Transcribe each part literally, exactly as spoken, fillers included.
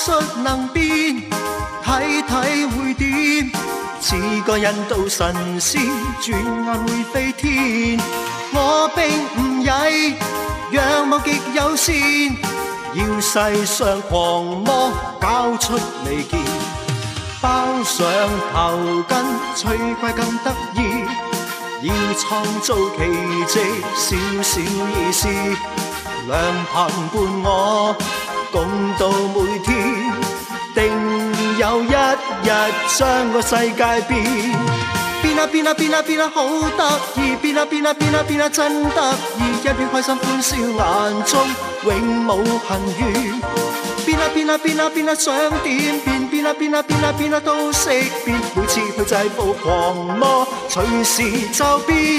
術能變，睇睇會點？似個印度神仙，轉眼會飛天。我並唔曳，樣貌極友善，要世上狂魔交出利劍，包上頭巾，吹怪更得意。要創造奇蹟，小小意思，良朋伴我，共度每天，定有一日將個世界變。變啊變啊變啊變啊好得意，變啊變啊變啊變啊真得意，一片開心歡笑眼中永冇恨怨。變啊變啊變啊變啊想點變，變啊變啊變啊變啊都識變，每次去制服狂魔，隨時就變。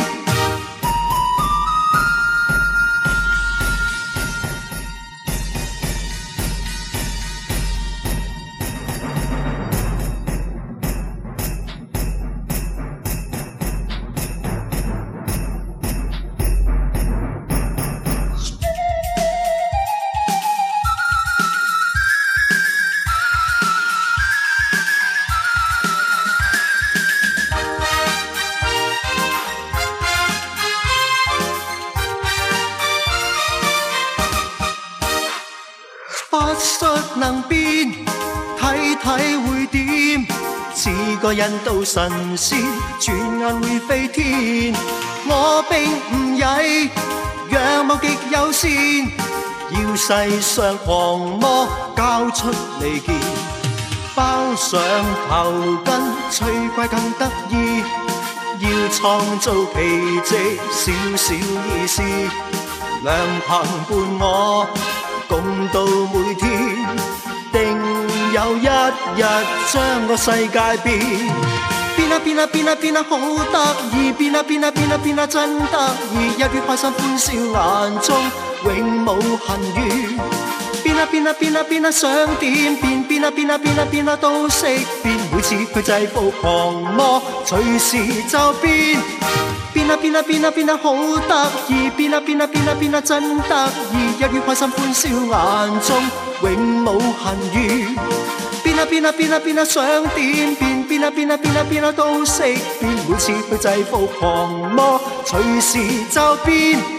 法術能變，睇睇會點？似個印度神仙，轉眼會飛天。我並唔曳，樣貌極友善，要世上狂魔交出利劍，包上頭巾，吹怪更得意。要創造奇蹟，小小意思，良朋伴我，共度每天，定有一日將個世界變。變啊變啊變啊變啊好得意，變啊變啊變啊變啊真得意，一片開心歡笑眼中永冇恨怨。變啊變啊變啊變啊想點變，變啊變啊變啊變啊都識變，每次去制服狂魔，隨時就變。變啊變啊變啊變啊好得意，變啊變啊變啊變啊真得意，一片開心歡笑眼中永冇恨怨。變啊變啊變啊變啊想點變，變啊變啊變啊變啊都識變，每次去制服狂魔，隨時就變。